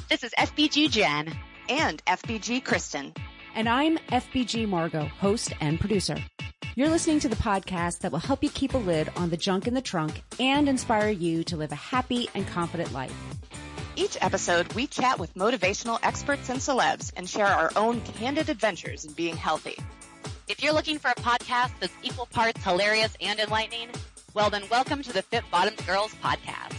This is FBG Jen. And FBG Kristen. And I'm FBG Margot, host and producer. You're listening to the podcast that will help you keep a lid on the junk in the trunk and inspire you to live a happy and confident life. Each episode, we chat with motivational experts and celebs and share our own candid adventures in being healthy. If you're looking for a podcast that's equal parts hilarious and enlightening, well then welcome to the Fit Bottoms Girls podcast.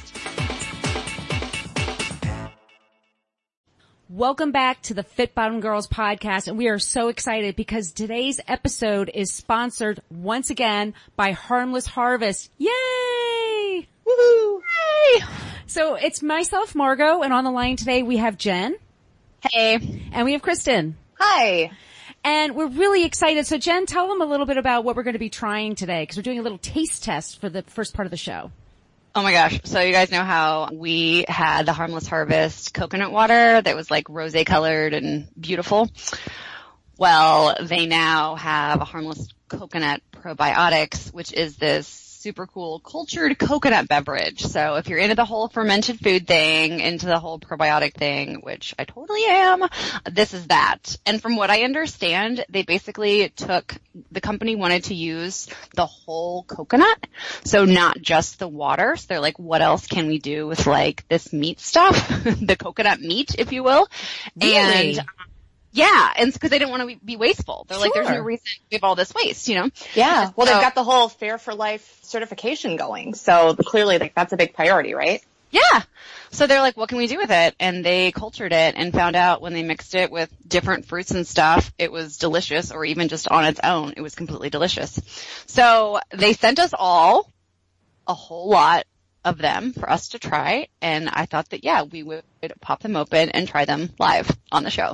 Welcome back to the Fit Bottom Girls podcast, and we are so excited because today's episode is sponsored once again by Harmless Harvest. Yay! Woohoo! Yay! So it's myself, Margot, and on the line today we have Jen. Hey. And we have Kristen. Hi. And we're really excited. So Jen, tell them a little bit about what we're going to be trying today, because we're doing a little taste test for the first part of the show. Oh my gosh. So you guys know how we had the Harmless Harvest coconut water that was like rosé colored and beautiful? Well, they now have a Harmless Coconut Probiotics, which is this super cool cultured coconut beverage. So if you're into the whole fermented food thing, into the whole probiotic thing, which I totally am, this is that. And from what I understand, they basically the company wanted to use the whole coconut, so not just the water. So they're like, what else can we do with like this meat stuff, the coconut meat, if you will. Really? And yeah, and because they didn't want to be wasteful. They're like, Sure. there's no reason to give all this waste, you know? Yeah. Well, So- they've got the whole Fair for Life certification going. So clearly, like, that's a big priority, right? Yeah. So they're like, what can we do with it? And they cultured it and found out when they mixed it with different fruits and stuff, it was delicious, or even just on its own, it was completely delicious. So they sent us all a whole lot of them for us to try. And I thought that, yeah, we would pop them open and try them live on the show.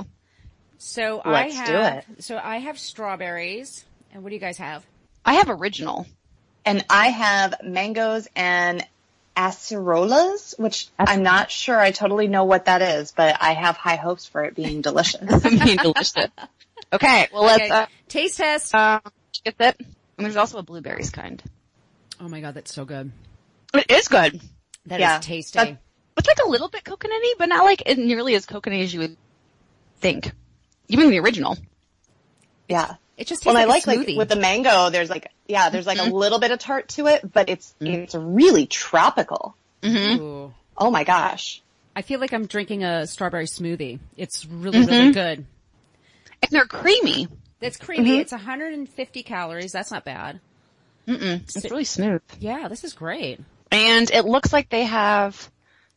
So Let's do it. So I have strawberries. And what do you guys have? I have original. And I have mangoes and acerolas, which I'm not sure I totally know what that is, but I have high hopes for it being delicious. I mean, delicious. Okay. Well, let's, taste test. get that. And there's also a blueberries kind. Oh my God, that's so good. It is good. That Yeah. is tasty. It's like a little bit coconutty, but not like nearly as coconutty as you would think. Even the original. Yeah. It just tastes Well, like I a like smoothie. with the mango, there's like a little bit of tart to it, but it's really tropical. Ooh. Oh my gosh. I feel like I'm drinking a strawberry smoothie. It's really, really good. And they're creamy. It's creamy. It's 150 calories. That's not bad. It's really smooth. Yeah, this is great. And it looks like they have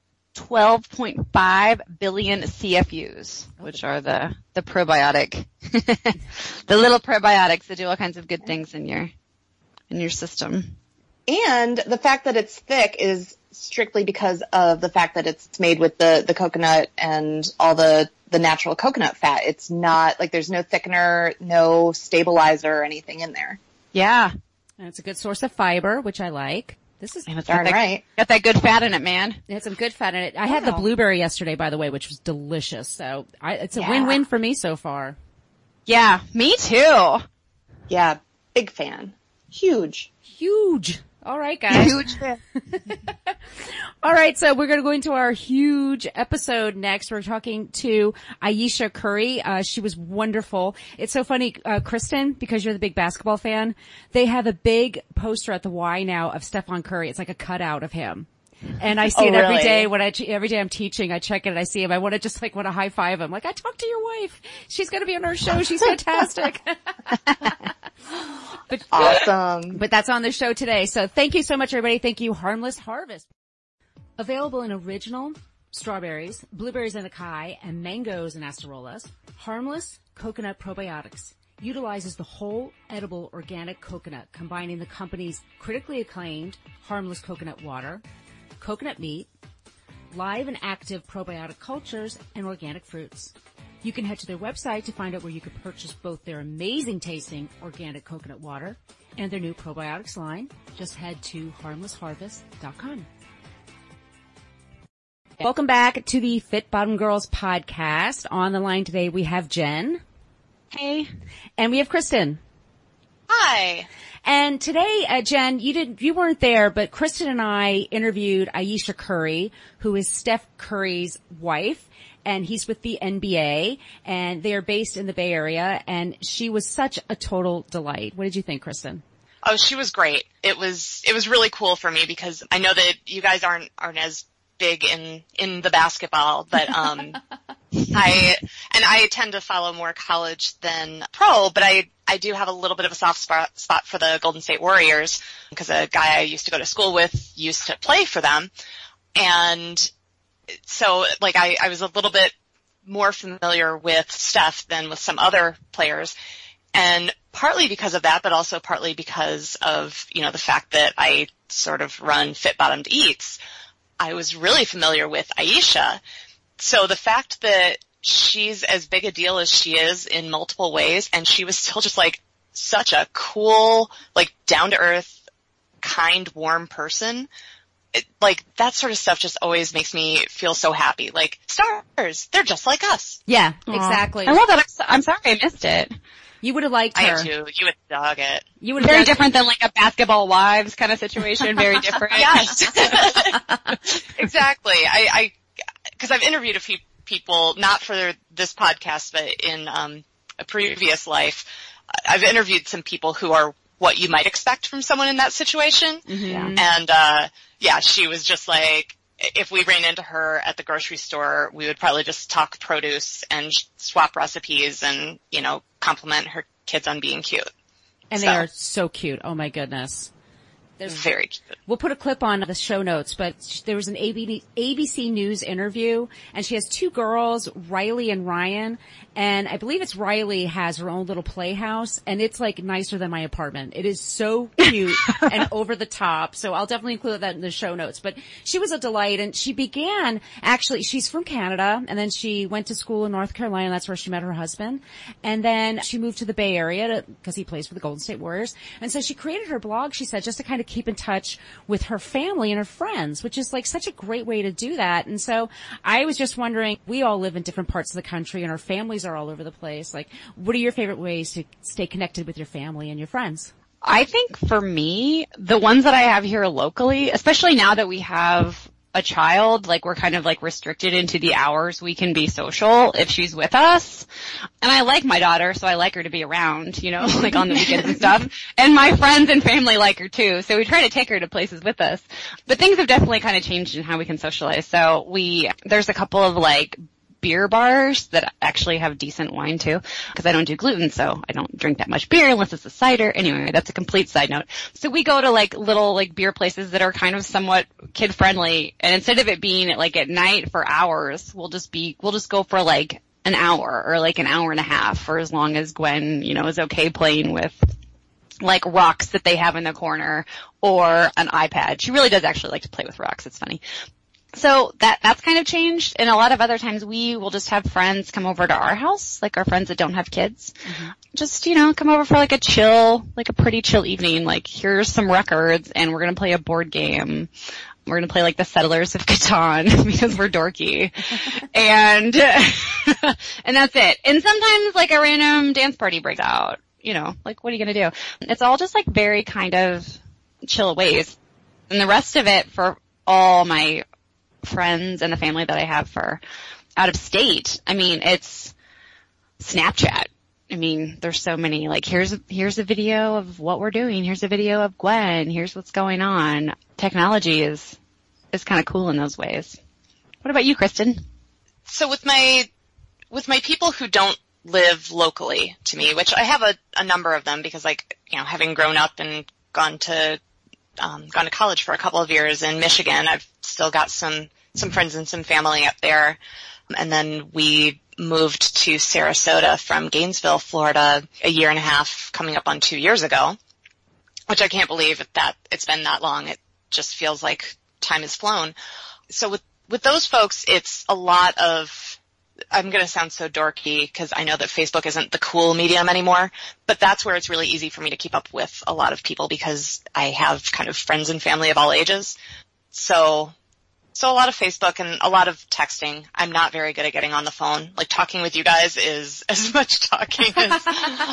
12.5 billion CFUs, which are the probiotic, the little probiotics that do all kinds of good things in your system. And the fact that it's thick is strictly because of the fact that it's made with the coconut and all the natural coconut fat. It's not like there's no thickener, no stabilizer or anything in there. Yeah. And it's a good source of fiber, which I like. This is And it's Darn got that, right. got that good fat in it, man. it had some good fat in it. I had the blueberry yesterday, by the way, which was delicious. So it's a Yeah. win-win for me so far. Yeah, me too. Yeah, big fan. Huge. Huge. All right, guys. Huge fan. All right, so we're going to go into our huge episode next. We're talking to Ayesha Curry. She was wonderful. It's so funny, Kristen, because you're the big basketball fan. They have a big poster at the Y now of Stephon Curry. It's like a cutout of him. And I see it every really? day every day I'm teaching, I check it and I see him. I want to high five him. Like, I talked to your wife. She's going to be on our show. She's fantastic. But Awesome. But that's on the show today. So thank you so much, everybody. Thank you, Harmless Harvest. Available in original, strawberries, blueberries and acai, and mangoes and acerolas, Harmless Coconut Probiotics utilizes the whole edible organic coconut, combining the company's critically acclaimed Harmless Coconut Water, coconut meat, live and active probiotic cultures, and organic fruits. You can head to their website to find out where you can purchase both their amazing tasting organic coconut water and their new probiotics line. Just head to harmlessharvest.com. Welcome back to the Fit Bottom Girls podcast. On the line today we have Jen. Hey. And we have Kristen. Hi. And today, Jen, you weren't there, but Kristen and I interviewed Ayesha Curry, who is Steph Curry's wife, and he's with the NBA, and they are based in the Bay Area, and she was such a total delight. What did you think, Kristen? Oh, she was great. It was really cool for me because I know that you guys aren't as big in the basketball, but I tend to follow more college than pro, but I do have a little bit of a soft spot for the Golden State Warriors because a guy I used to go to school with used to play for them. And so like I was a little bit more familiar with Steph than with some other players. And partly because of that, but also partly because of, the fact that I sort of run Fit Bottomed Eats, I was really familiar with Ayesha. So the fact that she's as big a deal as she is in multiple ways, and she was still just like such a cool, like down to earth, kind, warm person, like that sort of stuff just always makes me feel so happy. Like stars, they're just like us. Yeah, exactly. I love that. I'm sorry I missed it. You would have liked her. I am too. You would dog it. You would have very different than like a Basketball Wives kind of situation. Very different. Yes. Exactly. Cause I've interviewed a few people, not for this podcast, but in, a previous life. I've interviewed some people who are what you might expect from someone in that situation. Mm-hmm. And, she was just like, if we ran into her at the grocery store, we would probably just talk produce and swap recipes and, compliment her kids on being cute. And they are so cute. Oh my goodness. Very cute. We'll put a clip on the show notes, but there was an ABC News interview, and she has two girls, Riley and Ryan, and I believe it's Riley has her own little playhouse, and it's like nicer than my apartment. It is so cute and over the top, so I'll definitely include that in the show notes. But she was a delight, and she began, actually, she's from Canada, and then she went to school in North Carolina, that's where she met her husband, and then she moved to the Bay Area because he plays for the Golden State Warriors, and so she created her blog, she said, just to kind of keep in touch with her family and her friends, which is like such a great way to do that. And so I was just wondering, we all live in different parts of the country and our families are all over the place. Like, what are your favorite ways to stay connected with your family and your friends? I think for me, the ones that I have here locally, especially now that we have a child, like we're kind of like restricted into the hours we can be social if she's with us. And I like my daughter, so I like her to be around, like on the weekends and stuff. And my friends and family like her too, so we try to take her to places with us. But things have definitely kind of changed in how we can socialize. So there's a couple of like beer bars that actually have decent wine too, because I don't do gluten, so I don't drink that much beer unless it's a cider. Anyway, that's a complete side note. So we go to like little like beer places that are kind of somewhat kid friendly, and instead of it being like at night for hours, we'll just go for like an hour or like an hour and a half, for as long as Gwen, is okay playing with like rocks that they have in the corner or an iPad. She really does actually like to play with rocks. It's funny. So that's kind of changed, and a lot of other times we will just have friends come over to our house, like our friends that don't have kids. Mm-hmm. Just, come over for like a pretty chill evening, like here's some records and we're gonna play a board game. We're gonna play like the Settlers of Catan because we're dorky. And and that's it. And sometimes like a random dance party breaks out, like what are you gonna do? It's all just like very kind of chill ways. And the rest of it for all my friends and the family that I have for out of state, it's Snapchat. There's so many, like here's a video of what we're doing, here's a video of Gwen, here's what's going on. Technology is kind of cool in those ways. What about you, Kristen? So with my people who don't live locally to me, which I have a number of them because having grown up and gone to college for a couple of years in Michigan, I've still got some friends and some family up there. And then we moved to Sarasota from Gainesville, Florida, a year and a half, coming up on 2 years ago, which I can't believe that it's been that long. It just feels like time has flown. So with those folks, it's a lot of, I'm going to sound so dorky because I know that Facebook isn't the cool medium anymore, but that's where it's really easy for me to keep up with a lot of people because I have kind of friends and family of all ages. So So a lot of Facebook and a lot of texting. I'm not very good at getting on the phone. Like talking with you guys is as much talking as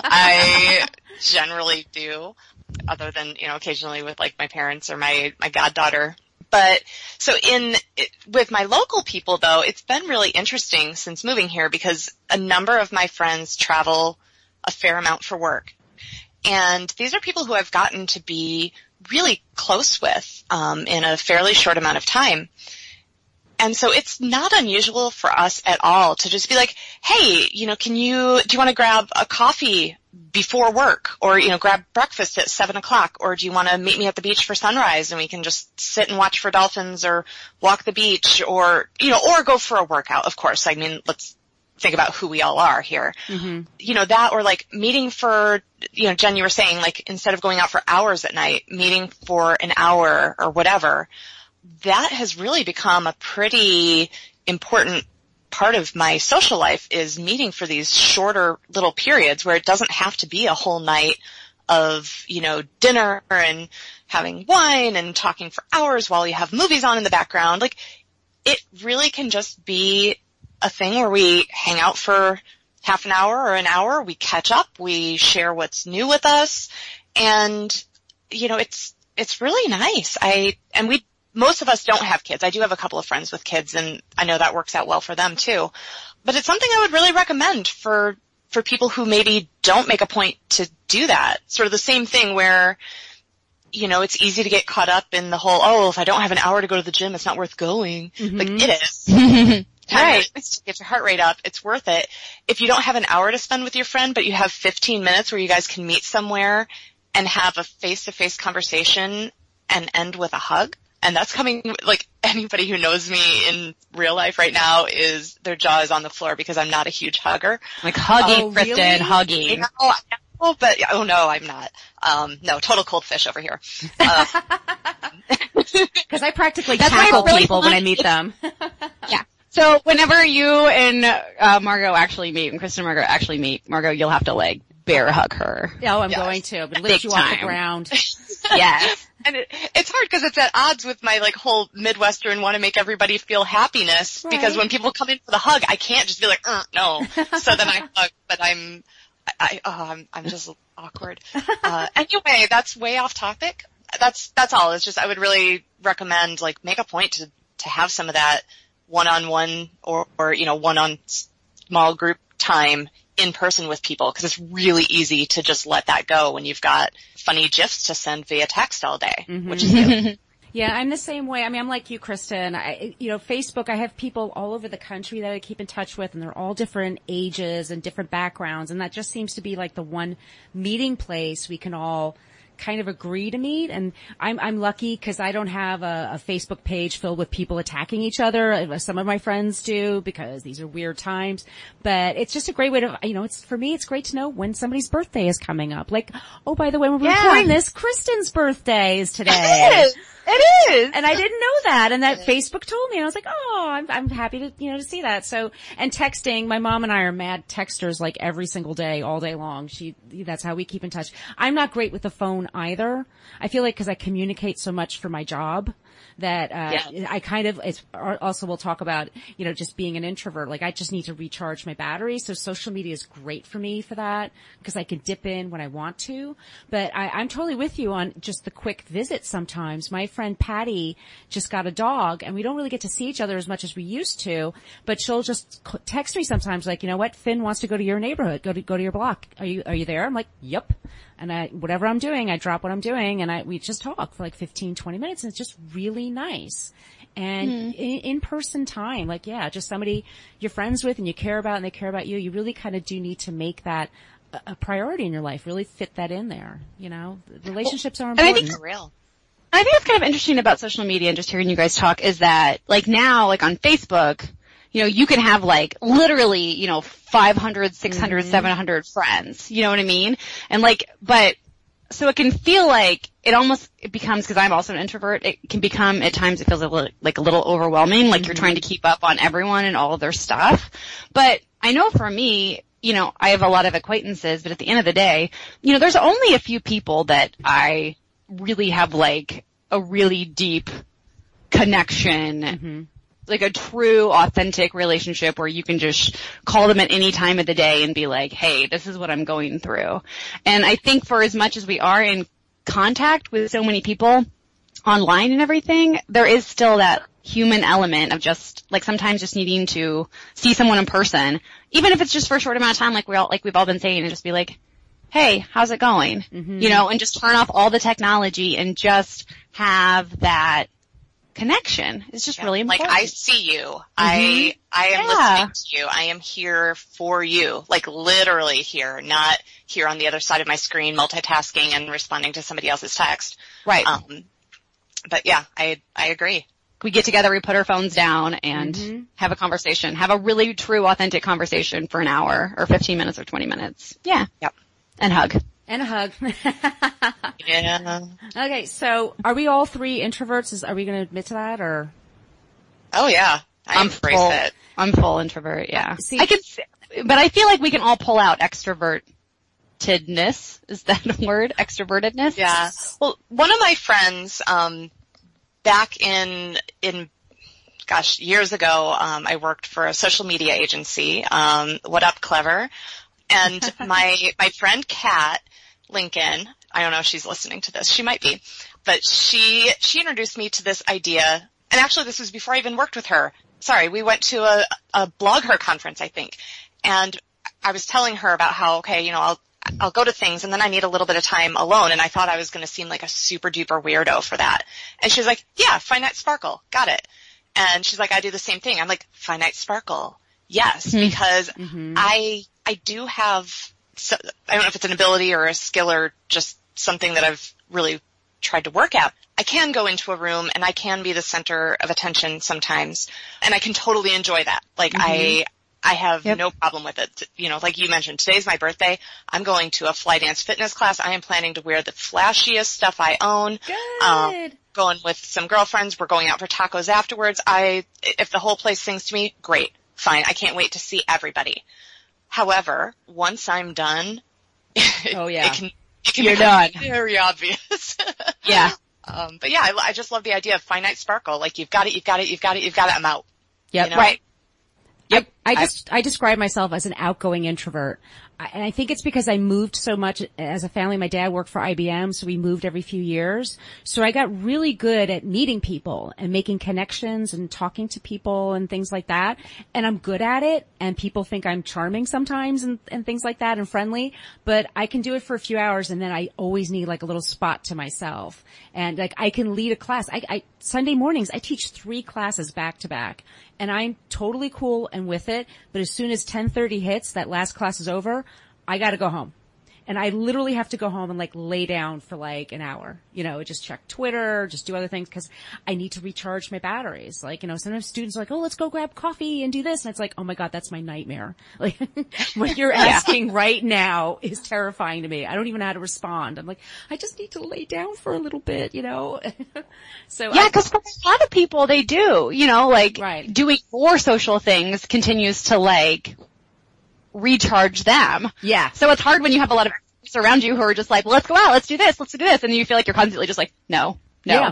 I generally do, other than, occasionally with like my parents or my goddaughter. But so with my local people though, it's been really interesting since moving here because a number of my friends travel a fair amount for work. And these are people who I've gotten to be really close with in a fairly short amount of time. And so it's not unusual for us at all to just be like, hey, do you want to grab a coffee before work or, grab breakfast at 7:00 or do you want to meet me at the beach for sunrise and we can just sit and watch for dolphins or walk the beach or go for a workout, of course. I mean, let's think about who we all are here. Mm-hmm. That or like meeting for, Jen, you were saying like instead of going out for hours at night, meeting for an hour or whatever. That has really become a pretty important part of my social life is meeting for these shorter little periods where it doesn't have to be a whole night of, dinner and having wine and talking for hours while you have movies on in the background. Like it really can just be a thing where we hang out for half an hour or an hour, we catch up, we share what's new with us, and, it's really nice. Most of us don't have kids. I do have a couple of friends with kids, and I know that works out well for them too. But it's something I would really recommend for people who maybe don't make a point to do that. Sort of the same thing where, it's easy to get caught up in the whole, if I don't have an hour to go to the gym, it's not worth going. Mm-hmm. Like, it is. Right. Get your heart rate up. It's worth it. If you don't have an hour to spend with your friend, but you have 15 minutes where you guys can meet somewhere and have a face-to-face conversation and end with a hug, and that's coming, like, anybody who knows me in real life right now their jaw is on the floor because I'm not a huge hugger. Like hugging, Kristen, really? Hugging. No, I'm not. No, total cold fish over here. Because I practically tackle people when I meet them. Yeah. So whenever you and Margot actually meet, and Kristen and Margot actually meet, Margot, you'll have to like bear hug her. Oh, I'm going to. But lift you off the ground. Yes. And it's hard because it's at odds with my like whole Midwestern want to make everybody feel happiness. Right. Because when people come in for the hug, I can't just be like, no. So then I hug, but I'm just awkward. Anyway, that's way off topic. That's all. It's just I would really recommend like make a point to have some of that one-on-one or one-on small group time in person with people, because it's really easy to just let that go when you've got funny GIFs to send via text all day, mm-hmm. which is you. Yeah, I'm the same way. I mean, I'm like you, Kristen. Facebook, I have people all over the country that I keep in touch with, and they're all different ages and different backgrounds, and that just seems to be like the one meeting place we can all kind of agree to meet. And I'm lucky because I don't have a Facebook page filled with people attacking each other. Some of my friends do because these are weird times, but it's just a great way to, for me, it's great to know when somebody's birthday is coming up. Like, oh, by the way, when we're recording this, Kristen's birthday is today. It is. And I didn't know that. And that Facebook told me. And I was like, oh, I'm happy to, to see that. So, and texting, my mom and I are mad texters like every single day, all day long. That's how we keep in touch. I'm not great with the phone either. I feel like because I communicate so much for my job that, I kind of, it's also we'll talk about, just being an introvert. Like I just need to recharge my battery. So social media is great for me for that because I can dip in when I want to. But I'm totally with you on just the quick visit sometimes. My friend Patty just got a dog and we don't really get to see each other as much as we used to, but she'll just text me sometimes like, you know what, Finn wants to go to your neighborhood, go to your block. Are you there? I'm like, yep. And whatever I'm doing, I drop what I'm doing and we just talk for like 15, 20 minutes and it's just really nice. And in-person time, like, just somebody you're friends with and you care about and they care about you, you really kind of do need to make that a priority in your life, really fit that in there, Relationships are important. And I think real. I think what's kind of interesting about social media and just hearing you guys talk is that, like now, like on Facebook, you can have like literally, 500, 600, 700 friends. You know what I mean? And like, but, so it can feel like it becomes, cause I'm also an introvert, it can become, at times it feels a little overwhelming, like you're trying to keep up on everyone and all of their stuff. But I know for me, I have a lot of acquaintances, but at the end of the day, there's only a few people that I really have like a really deep connection, like a true, authentic relationship where you can just call them at any time of the day and be like, hey, this is what I'm going through. And I think for as much as we are in contact with so many people online and everything, there is still that human element of just, like, sometimes just needing to see someone in person, even if it's just for a short amount of time, like we've all been saying, and just be like, hey, how's it going? You know, and just turn off all the technology and just have that connection. It's just really important. Like, I see you. I am listening to you. I am here for you. Like, literally here, not here on the other side of my screen multitasking and responding to somebody else's text. Right. But yeah, I agree. We get together, we put our phones down and have a conversation. Have a really true, authentic conversation for an hour or 15 minutes or 20 minutes. Yeah. Yep. And hug. And a hug. Yeah. Okay, so are we all three introverts? Are we going to admit to that, or? Oh yeah. I embrace it. I'm full introvert, yeah. See, but I feel like we can all pull out extrovertedness. Is that a word? Extrovertedness? Yeah. Well, one of my friends, back in years ago, I worked for a social media agency, What Up Clever, and my friend Kat Lincoln, I don't know if she's listening to this, she might be, but she introduced me to this idea, and actually this was before I even worked with her. Sorry, we went to a BlogHer conference, I think, and I was telling her about how, okay, you know, I'll go to things and then I need a little bit of time alone, and I thought I was going to seem like a super duper weirdo for that. And she's like, yeah, Finite Sparkle, got it. And she's like, I do the same thing. I'm like, Finite Sparkle, yes, because I do have, I don't know if it's an ability or a skill or just something that I've really tried to work at. I can go into a room and I can be the center of attention sometimes, and I can totally enjoy that. Like, I have no problem with it. You know, like you mentioned, today's my birthday. I'm going to a fly dance fitness class. I am planning to wear the flashiest stuff I own. Good. Going with some girlfriends. We're going out for tacos afterwards. If the whole place sings to me, great, fine. I can't wait to see everybody. However, once I'm done, it can You're become done. very obvious. Yeah. But yeah, I just love the idea of Finite Sparkle. Like, you've got it, I'm out. Yep. You know? Right. Yep. I describe myself as an outgoing introvert. And I think it's because I moved so much as a family. My dad worked for IBM, so we moved every few years. So I got really good at meeting people and making connections and talking to people and things like that. And I'm good at it, and people think I'm charming sometimes and things like that and friendly. But I can do it for a few hours, and then I always need like a little spot to myself. And like, I can lead a class. Sunday mornings, I teach 3 classes back to back. And I'm totally cool and with it, but as soon as 10:30 hits, that last class is over, I gotta go home. And I literally have to go home and like lay down for like an hour, you know, just check Twitter, just do other things, because I need to recharge my batteries. Like, you know, sometimes students are like, oh, let's go grab coffee and do this. And it's like, oh my God, that's my nightmare. Like, what you're asking right now is terrifying to me. I don't even know how to respond. I'm like, I just need to lay down for a little bit, you know? So yeah, because for a lot of people, they do, you know, like, doing more social things continues to like recharge them. Yeah. So it's hard when you have a lot of people around you who are just like, well, let's go out, let's do this, and you feel like you're constantly just like, no,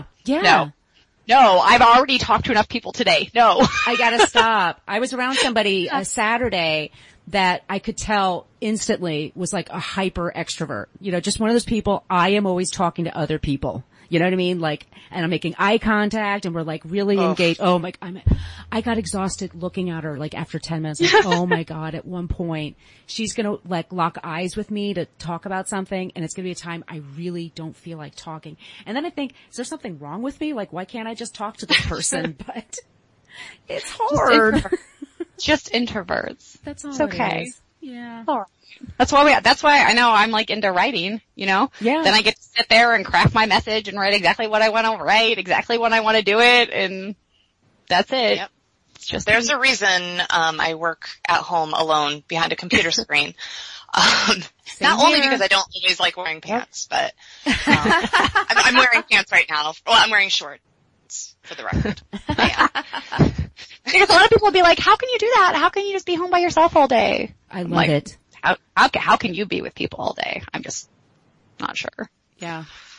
I've already talked to enough people today. No. I gotta stop. I was around somebody a Saturday that I could tell instantly was like a hyper extrovert. You know, just one of those people, I am always talking to other people. You know what I mean? Like, and I'm making eye contact and we're like really engaged. Oh my, I got exhausted looking at her like after 10 minutes. Like, oh my God, at one point she's going to like lock eyes with me to talk about something, and it's going to be a time I really don't feel like talking. And then I think, is there something wrong with me? Like, why can't I just talk to this person? But it's hard. Just introverts. That's all. It's okay. It is. Yeah. All right. That's why I know I'm like into writing, you know? Yeah. Then I get to sit there and craft my message and write exactly what I want to write, exactly when I want to do it, and that's it. Yep. It's just there's a reason, I work at home alone behind a computer screen. Not only because I don't always like wearing pants, but, I'm wearing pants right now. Well, I'm wearing shorts, for the record. Yeah. Because a lot of people will be like, how can you do that? How can you just be home by yourself all day? I love it. How can you be with people all day? I'm just not sure. Yeah.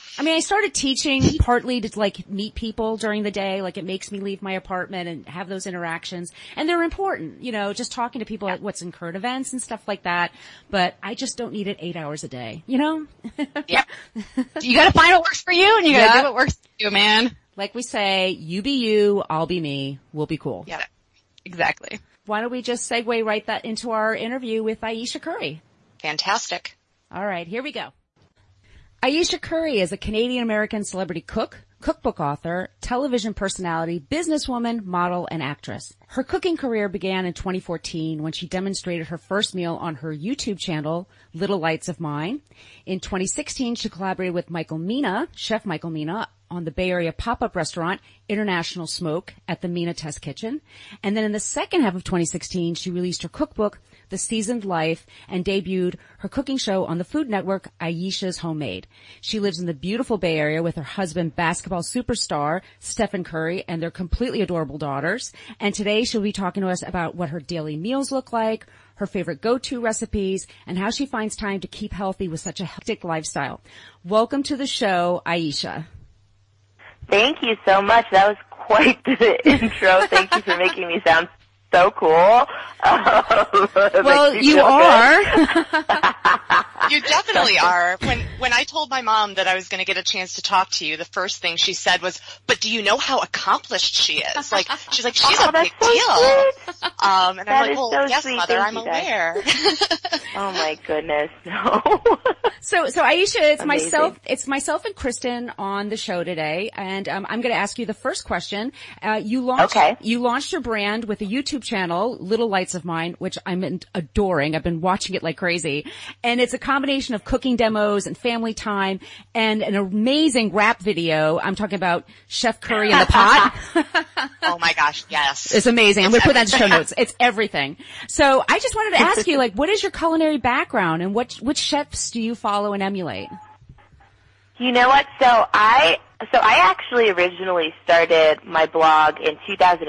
I mean, I started teaching partly to like meet people during the day. Like it makes me leave my apartment and have those interactions. And they're important, you know, just talking to people at what's in current events and stuff like that. But I just don't need it 8 hours a day, you know? Yeah. You gotta find what works for you and you gotta do what works for you, man. Like we say, you be you, I'll be me, we'll be cool. Yeah. Exactly. Why don't we just segue right that into our interview with Ayesha Curry? Fantastic. All right, here we go. Ayesha Curry is a Canadian-American celebrity cook, cookbook author, television personality, businesswoman, model, and actress. Her cooking career began in 2014 when she demonstrated her first meal on her YouTube channel, Little Lights of Mine. In 2016, she collaborated with Michael Mina, Chef Michael Mina, on the Bay Area pop-up restaurant, International Smoke, at the Mina Test Kitchen. And then in the second half of 2016, she released her cookbook, The Seasoned Life, and debuted her cooking show on the Food Network, Ayesha's Homemade. She lives in the beautiful Bay Area with her husband, basketball superstar Stephen Curry, and their completely adorable daughters. And today she'll be talking to us about what her daily meals look like, her favorite go-to recipes, and how she finds time to keep healthy with such a hectic lifestyle. Welcome to the show, Ayesha. Thank you so much. That was quite the intro. Thank you for making me sound so cool. Well, you are. You definitely are. When I told my mom that I was going to get a chance to talk to you, the first thing she said was, "But do you know how accomplished she is?" Like she's like, "She's a big so deal." And that I'm like, "Well, so yes, sweet. Mother, I'm aware." Oh my goodness, no. So Ayesha, it's Amazing. myself and Kristen on the show today, and I'm going to ask you the first question. You launched your brand with a YouTube channel, Little Lights of Mine, which I'm adoring. I've been watching it like crazy, and it's a combination of cooking demos and family time and an amazing rap video. I'm talking about Chef Curry in the Pot. Oh my gosh, yes. It's amazing. I'm going to put that in show notes. It's everything. So I just wanted to ask you, like, what is your culinary background and which chefs do you follow and emulate? You know what? So I actually originally started my blog in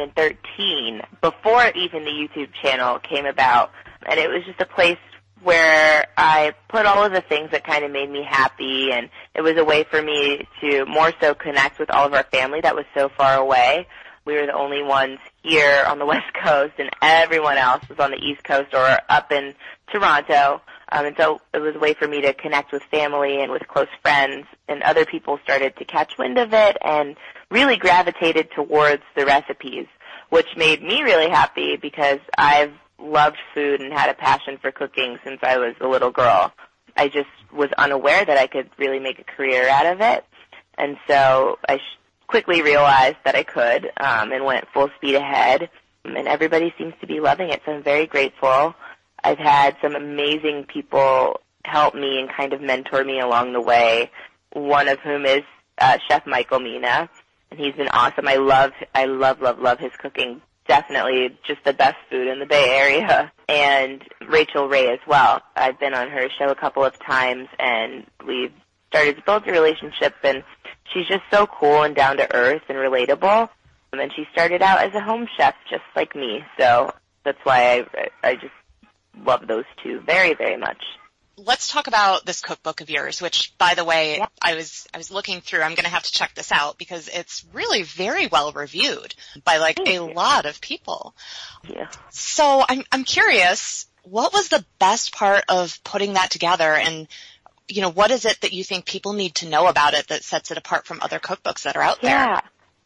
2013 before even the YouTube channel came about. And it was just a place where I put all of the things that kind of made me happy, and it was a way for me to more so connect with all of our family that was so far away. We were the only ones here on the West Coast, and everyone else was on the East Coast or up in Toronto. And so it was a way for me to connect with family and with close friends, and other people started to catch wind of it and really gravitated towards the recipes, which made me really happy because I've loved food and had a passion for cooking since I was a little girl. I just was unaware that I could really make a career out of it, and so I quickly realized that I could, and went full speed ahead, and everybody seems to be loving it, so I'm very grateful. I've had some amazing people help me and kind of mentor me along the way, one of whom is Chef Michael Mina, and he's been awesome. I love his cooking. Definitely just the best food in the Bay Area. And Rachel Ray as well. I've been on her show a couple of times, and we've started to build a relationship, and she's just so cool and down to earth and relatable. And then she started out as a home chef just like me, so that's why I just love those two very, very much. Let's talk about this cookbook of yours, which, by the way, I was looking through. I'm going to have to check this out because it's really very well reviewed by a lot of people. Yeah. So I'm curious, what was the best part of putting that together, and what is it that you think people need to know about it that sets it apart from other cookbooks that are out there? Yeah.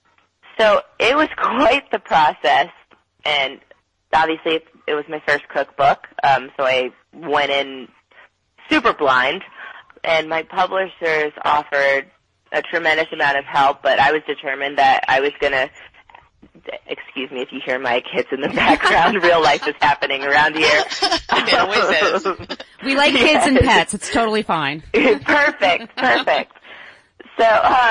So it was quite the process, and obviously it was my first cookbook, so I went in super blind, and my publishers offered a tremendous amount of help, but I was determined that I was going to, excuse me if you hear my kids in the background, real life is happening around here. It always is. We like kids and pets. It's totally fine. Perfect. So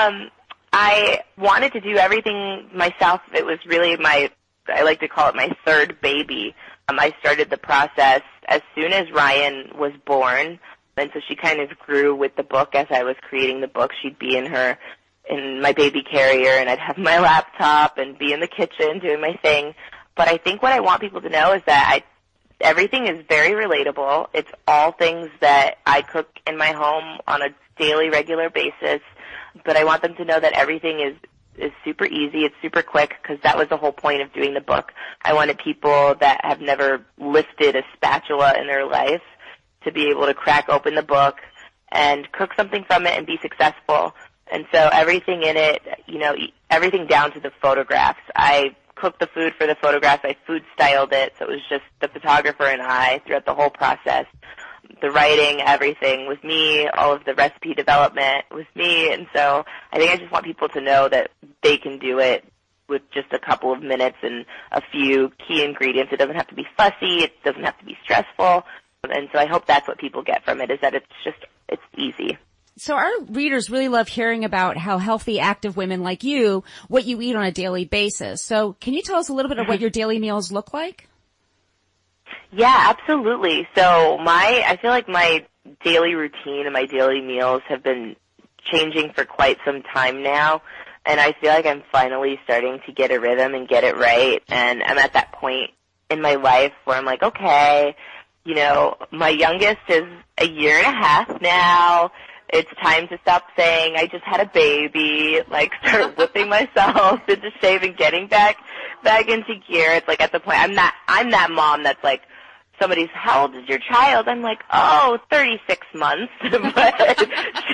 I wanted to do everything myself. It was really I like to call it my third baby. I started the process as soon as Ryan was born, and so she kind of grew with the book as I was creating the book. She'd be in my baby carrier, and I'd have my laptop and be in the kitchen doing my thing. But I think what I want people to know is that everything is very relatable. It's all things that I cook in my home on a daily, regular basis. but I want them to know that everything is super easy. It's super quick, because that was the whole point of doing the book. I wanted people that have never lifted a spatula in their life to be able to crack open the book and cook something from it and be successful. And so everything in it, everything down to the photographs. I cooked the food for the photographs. I food styled it, so it was just the photographer and I throughout the whole process. The writing, everything was me. All of the recipe development was me. And so I think I just want people to know that they can do it with just a couple of minutes and a few key ingredients. It doesn't have to be fussy. It doesn't have to be stressful. And so I hope that's what people get from it, is that it's easy. So our readers really love hearing about how healthy, active women like you, what you eat on a daily basis. So can you tell us a little bit of what your daily meals look like? Yeah, absolutely. So I feel like my daily routine and my daily meals have been changing for quite some time now. And I feel like I'm finally starting to get a rhythm and get it right. And I'm at that point in my life where I'm like, okay, my youngest is 1.5 years now. It's time to stop saying I just had a baby, start whipping myself into shape and getting back into gear. It's like at the point I'm that mom that's like, somebody's, how old is your child? I'm like, 36 months. But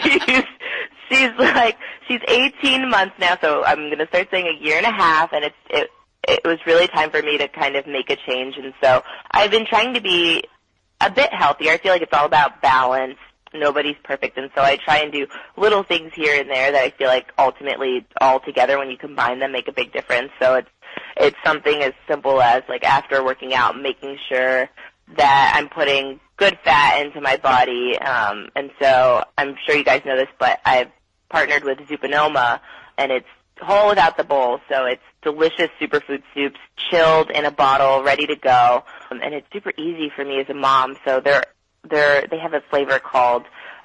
she's 18 months now, so I'm going to start saying 1.5 years, and it was really time for me to kind of make a change. And so I've been trying to be a bit healthier. I feel like it's all about balance. Nobody's perfect, and so I try and do little things here and there that I feel like ultimately all together, when you combine them, make a big difference. So it's something as simple as, after working out, making sure that I'm putting good fat into my body. And so I'm sure you guys know this, but I've partnered with Zupanoma, and it's whole without the bowl. So it's delicious superfood soups, chilled in a bottle, ready to go. And it's super easy for me as a mom. So they have a flavor called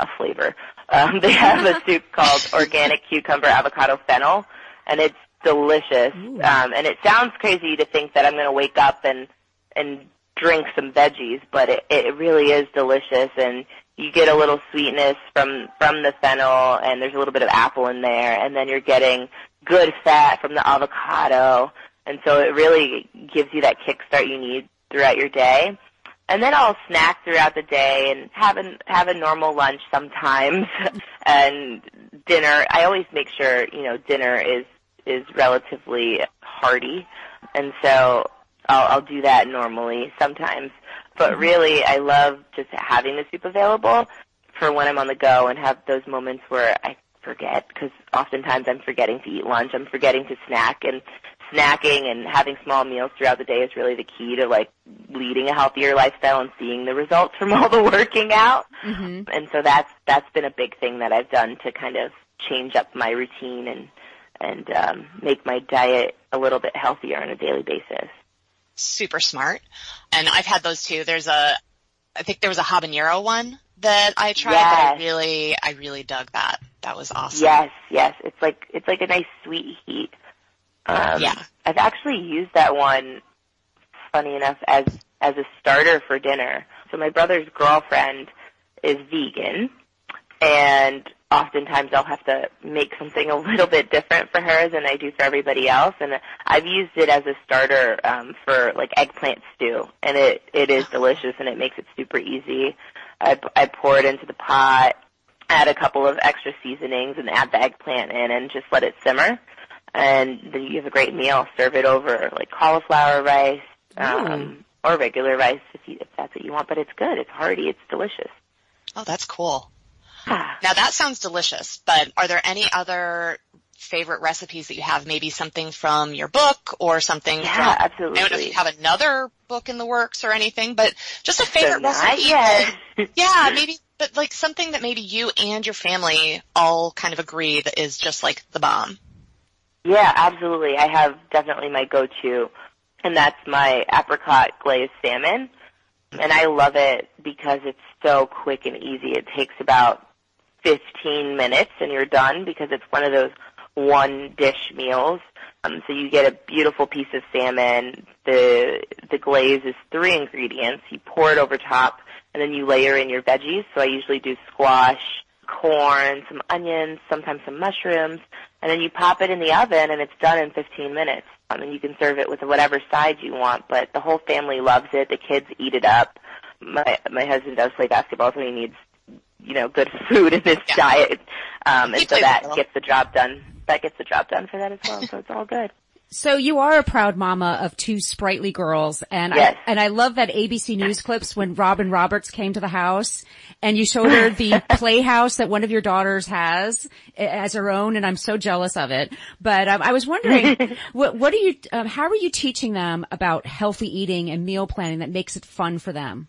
they have a soup called organic cucumber avocado fennel, and it's delicious. And it sounds crazy to think that I'm going to wake up and drink some veggies, but it really is delicious. And you get a little sweetness from the fennel, and there's a little bit of apple in there, and then you're getting good fat from the avocado. And so it really gives you that kickstart you need throughout your day. And then I'll snack throughout the day and have a normal lunch sometimes. And dinner, I always make sure, dinner is relatively hearty. And so I'll do that normally sometimes. But really, I love just having the soup available for when I'm on the go and have those moments where I forget, because oftentimes I'm forgetting to eat lunch. I'm forgetting to snack, and snacking and having small meals throughout the day is really the key to leading a healthier lifestyle and seeing the results from all the working out. Mm-hmm. And so that's been a big thing that I've done to kind of change up my routine and make my diet a little bit healthier on a daily basis. Super smart. And I've had those too. I think there was a habanero one that I tried, but I really dug that. That was awesome. Yes. It's like a nice sweet heat. I've actually used that one, funny enough, as a starter for dinner. So my brother's girlfriend is vegan, and oftentimes I'll have to make something a little bit different for her than I do for everybody else. And I've used it as a starter for eggplant stew, and it is delicious, and it makes it super easy. I pour it into the pot, add a couple of extra seasonings, and add the eggplant in, and just let it simmer. And then you have a great meal. Serve it over cauliflower rice or regular rice if that's what you want. But it's good. It's hearty. It's delicious. Oh, that's cool. Now that sounds delicious, but are there any other favorite recipes that you have? Maybe something from your book or something from... Yeah, absolutely. I don't know if you have another book in the works or anything, but just a favorite recipe. Yeah, maybe, but something that maybe you and your family all kind of agree that is just the bomb. Yeah, absolutely. I have definitely my go-to, and that's my apricot glazed salmon. And I love it because it's so quick and easy. It takes about 15 minutes and you're done, because it's one of those one-dish meals. So you get a beautiful piece of salmon. The glaze is 3 ingredients. You pour it over top, and then you layer in your veggies. So I usually do squash, corn, some onions, sometimes some mushrooms, and then you pop it in the oven and it's done in 15 minutes. And you can serve it with whatever side you want, but the whole family loves it. The kids eat it up. My husband does play basketball, so he needs, good food in his diet. And so that gets the job done. That gets the job done for that as well, so it's all good. So you are a proud mama of two sprightly girls, and yes. I love that ABC News clips when Robin Roberts came to the house, and you showed her the playhouse that one of your daughters has as her own, and I'm so jealous of it. But I was wondering, how are you teaching them about healthy eating and meal planning that makes it fun for them?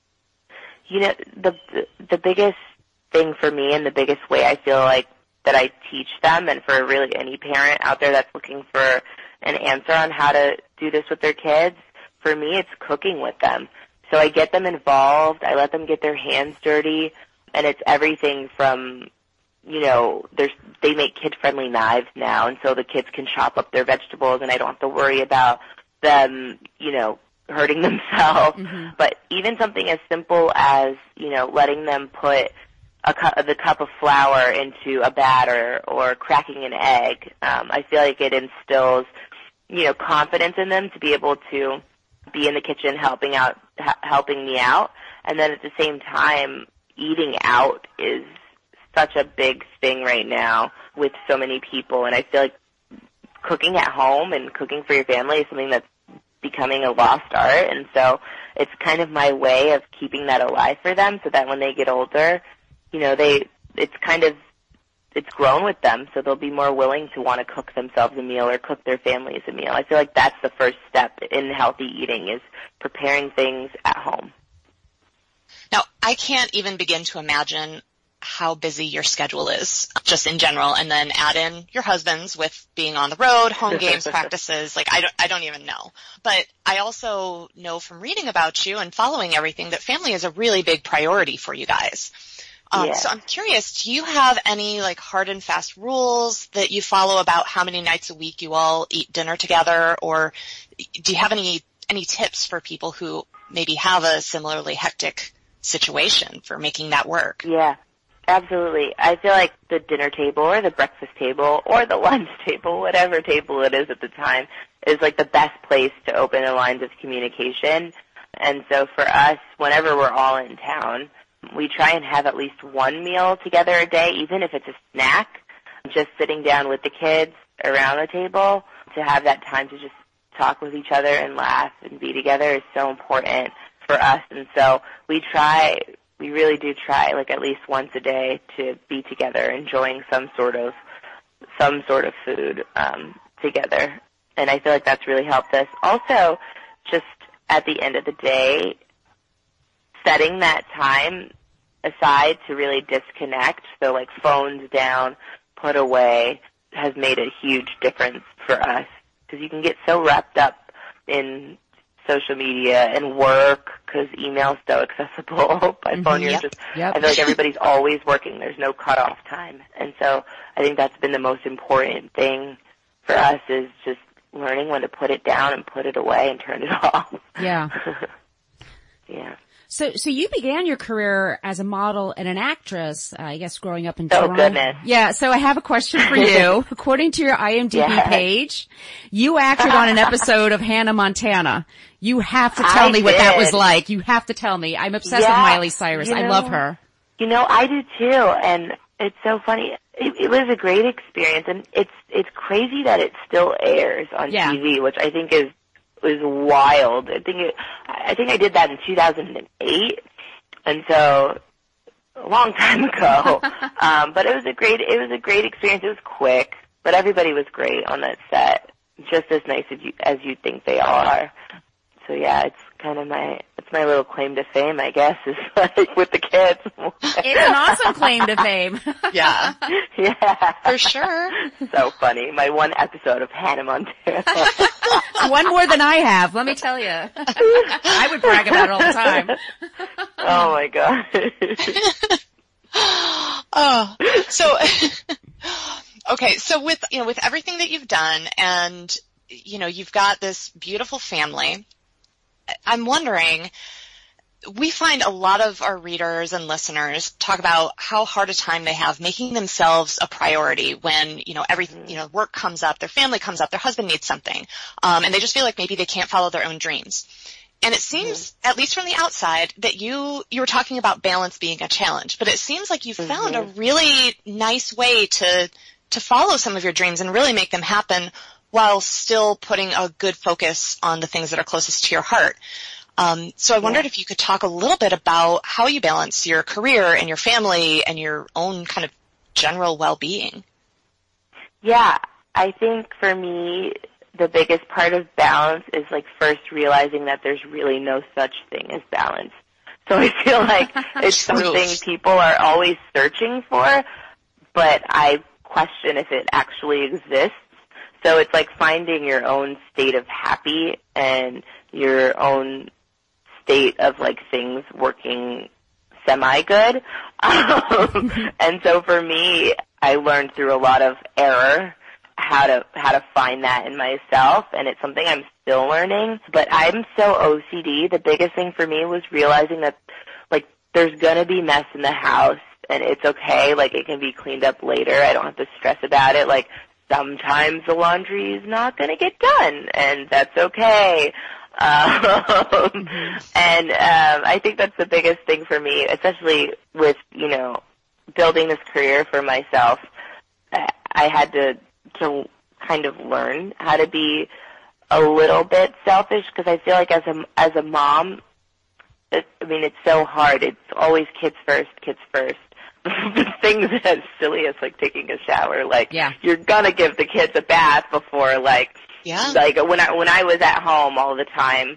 The biggest thing for me, and the biggest way I feel like that I teach them, and for really any parent out there that's looking for an answer on how to do this with their kids, for me it's cooking with them. So I get them involved, I let them get their hands dirty, and it's everything from, they make kid-friendly knives now, and so the kids can chop up their vegetables and I don't have to worry about them, hurting themselves. Mm-hmm. But even something as simple as, letting them put the cup of flour into a batter or cracking an egg, I feel like it instills, confidence in them to be able to be in the kitchen helping me out. And then at the same time, eating out is such a big thing right now with so many people. And I feel like cooking at home and cooking for your family is something that's becoming a lost art. And so it's kind of my way of keeping that alive for them so that when they get older, it's grown with them, so they'll be more willing to want to cook themselves a meal or cook their families a meal. I feel like that's the first step in healthy eating, is preparing things at home. Now, I can't even begin to imagine how busy your schedule is, just in general, and then add in your husband's with being on the road, home games, practices. I don't even know. But I also know from reading about you and following everything that family is a really big priority for you guys. So I'm curious, do you have any hard and fast rules that you follow about how many nights a week you all eat dinner together, or do you have any tips for people who maybe have a similarly hectic situation for making that work? Yeah, absolutely. I feel like the dinner table or the breakfast table or the lunch table, whatever table it is at the time, is the best place to open the lines of communication. And so for us, whenever we're all in town, we try and have at least one meal together a day, even if it's a snack, just sitting down with the kids around the table to have that time to just talk with each other and laugh and be together is so important for us. And so we really do try at least once a day to be together, enjoying some sort of food together. And I feel like that's really helped us. Also, just at the end of the day, setting that time aside to really disconnect, so phones down, put away, has made a huge difference for us, because you can get so wrapped up in social media and work because email's so accessible by phone. I feel like everybody's always working. There's no cutoff time. And so I think that's been the most important thing for us, is just learning when to put it down and put it away and turn it off. Yeah. Yeah. So you began your career as a model and an actress, I guess, growing up in Toronto. Oh, goodness. Yeah, so I have a question for you. According to your IMDb page, you acted on an episode of Hannah Montana. You have to tell me what that was like. You have to tell me. I'm obsessed with Miley Cyrus. I love her. I do too, and it's so funny. It was a great experience, and it's crazy that it still airs on TV, which I think is wild. I think I did that in 2008, and so a long time ago. But it was a great experience. It was quick, but everybody was great on that set, just as nice as you think they all are. So yeah, it's kind of my little claim to fame, I guess, is with the kids. It's an awesome claim to fame. Yeah. Yeah. For sure. So funny. My one episode of Hannah Montana. One more than I have, let me tell you. I would brag about it all the time. Oh my God. Okay, so with everything that you've done, and you've got this beautiful family, I'm wondering, we find a lot of our readers and listeners talk about how hard a time they have making themselves a priority when, work comes up, their family comes up, their husband needs something, and they just feel like maybe they can't follow their own dreams. And it seems, at least from the outside, that you were talking about balance being a challenge, but it seems like you found a really nice way to follow some of your dreams and really make them happen while still putting a good focus on the things that are closest to your heart. So I wondered if you could talk a little bit about how you balance your career and your family and your own kind of general well-being. Yeah, I think for me, the biggest part of balance is like first realizing that there's really no such thing as balance. So I feel like it's something people are always searching for, but I question if it actually exists. So it's like finding your own state of happy and your own state of like things working semi-good. And so for me, I learned through a lot of error how to find that in myself, and it's something I'm still learning. But I'm so OCD. The biggest thing for me was realizing that like there's gonna be mess in the house and it's okay, like it can be cleaned up later. I don't have to stress about it. Like sometimes the laundry is not gonna get done and that's okay. I think that's the biggest thing for me, especially with, building this career for myself. I had to kind of learn how to be a little bit selfish because I feel like as a mom, it's so hard. It's always kids first. Things as silly as like taking a shower, you're gonna give the kids a bath before like when I was at home all the time,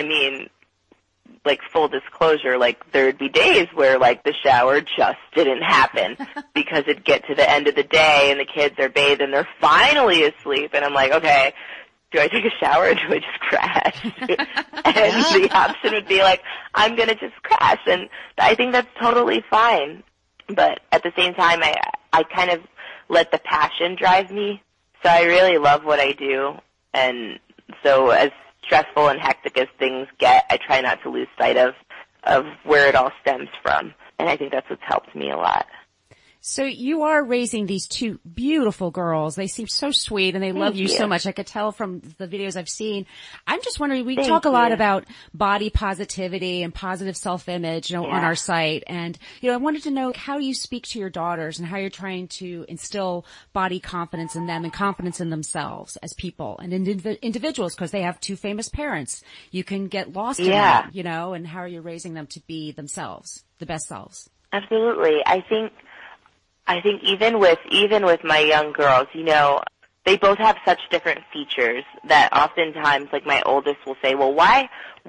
like full disclosure, like there'd be days where like the shower just didn't happen because it'd get to the end of the day and the kids are bathed and they're finally asleep and I'm like, okay, do I take a shower or do I just crash? And the option would be like, I'm gonna just crash, and I think that's totally fine. But at the same time, I kind of let the passion drive me. So I really love what I do, and so as stressful and hectic as things get, I try not to lose sight of where it all stems from. And I think that's what's helped me a lot. So you are raising these two beautiful girls. They seem so sweet and they love you so much. I could tell from the videos I've seen. I'm just wondering, we talk a lot about body positivity and positive self-image, on our site. And, I wanted to know how you speak to your daughters and how you're trying to instill body confidence in them and confidence in themselves as people and individuals, because they have two famous parents. You can get lost in that, and how are you raising them to be themselves, the best selves? Absolutely. I think even with my young girls, they both have such different features that oftentimes, like my oldest will say, well, why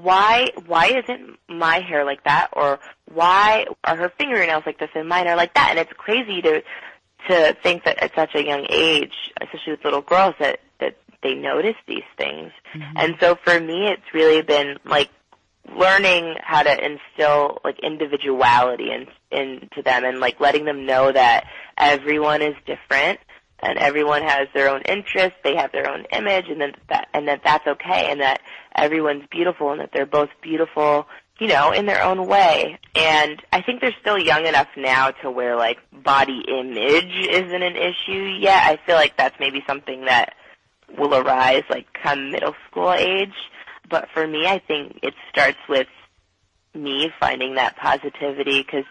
isn't my hair like that? Or why are her fingernails like this and mine are like that? And it's crazy to think that at such a young age, especially with little girls, that they notice these things. Mm-hmm. And so for me, it's really been like learning how to instill like individuality into them and like letting them know that everyone is different and everyone has their own interests, they have their own image, and that's okay, and that everyone's beautiful and that they're both beautiful, in their own way. And I think they're still young enough now to where like body image isn't an issue yet. I feel like that's maybe something that will arise like come middle school age. But for me, I think it starts with me finding that positivity because,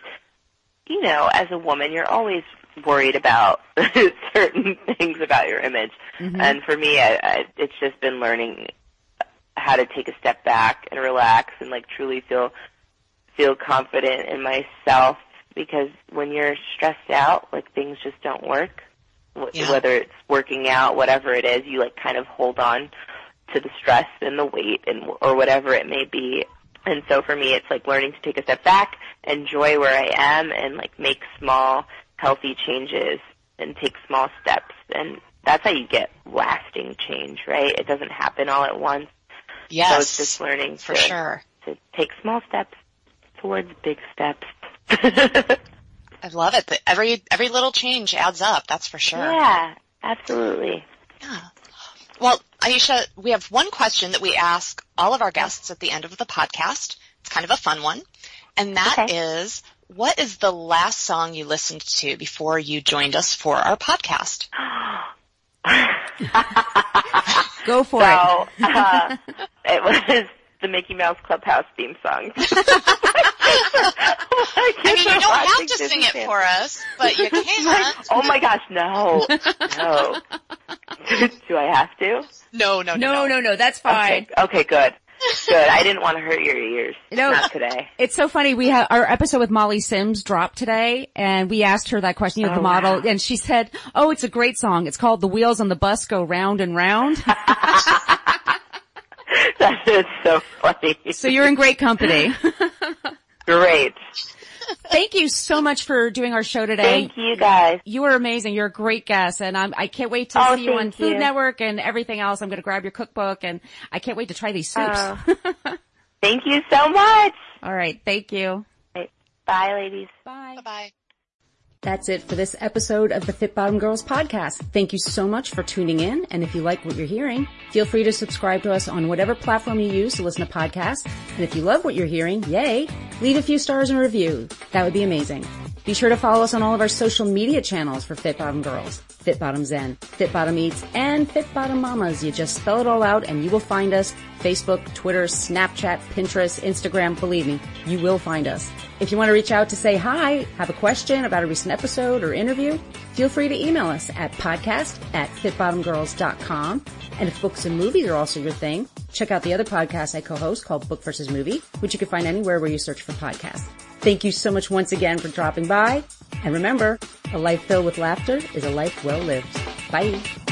as a woman, you're always worried about certain things about your image. Mm-hmm. And for me, it's just been learning how to take a step back and relax and like truly feel confident in myself, because when you're stressed out, like things just don't work. Yeah. Whether it's working out, whatever it is, you like kind of hold on to the stress and the weight or whatever it may be. And so for me, it's like learning to take a step back, enjoy where I am, and like make small, healthy changes and take small steps. And that's how you get lasting change, right? It doesn't happen all at once. Yes. So it's just learning to take small steps towards big steps. I love it. Every little change adds up, that's for sure. Yeah, absolutely. Yeah. Well, Aisha, we have one question that we ask all of our guests at the end of the podcast, It's kind of a fun one. And that is, what is the last song you listened to before you joined us for our podcast? Go for it. It was the Mickey Mouse Clubhouse theme song. I mean, you don't have to sing it for us, but you can. Oh my gosh, no. Do I have to? No. That's fine. Okay, good. Good. I didn't want to hurt your ears. No, not today. It's so funny. We have our episode with Molly Sims dropped today, and we asked her that question of the model, and she said, "Oh, it's a great song. It's called 'The Wheels on the Bus Go Round and Round.'" That is so funny. So you're in great company. Great. Thank you so much for doing our show today. Thank you, guys. You are amazing. You're a great guest, and I can't wait to see you on Food Network and everything else. I'm going to grab your cookbook, and I can't wait to try these soups. Thank you so much. All right. Thank you. Right. Bye, ladies. Bye. Bye-bye. That's it for this episode of the Fit Bottom Girls podcast. Thank you so much for tuning in, and if you like what you're hearing, feel free to subscribe to us on whatever platform you use to listen to podcasts. And if you love what you're hearing, yay, leave a few stars and a review. That would be amazing. Be sure to follow us on all of our social media channels for Fit Bottom Girls, Fit Bottom Zen, Fit Bottom Eats, and Fit Bottom Mamas. You just spell it all out and you will find us. Facebook, Twitter, Snapchat, Pinterest, Instagram. Believe me, you will find us. If you want to reach out to say hi, have a question about a recent episode or interview, feel free to email us at podcast@fitbottomgirls.com. And if books and movies are also your thing, check out the other podcast I co-host called Book vs. Movie, which you can find anywhere where you search for podcasts. Thank you so much once again for dropping by. And remember, a life filled with laughter is a life well lived. Bye.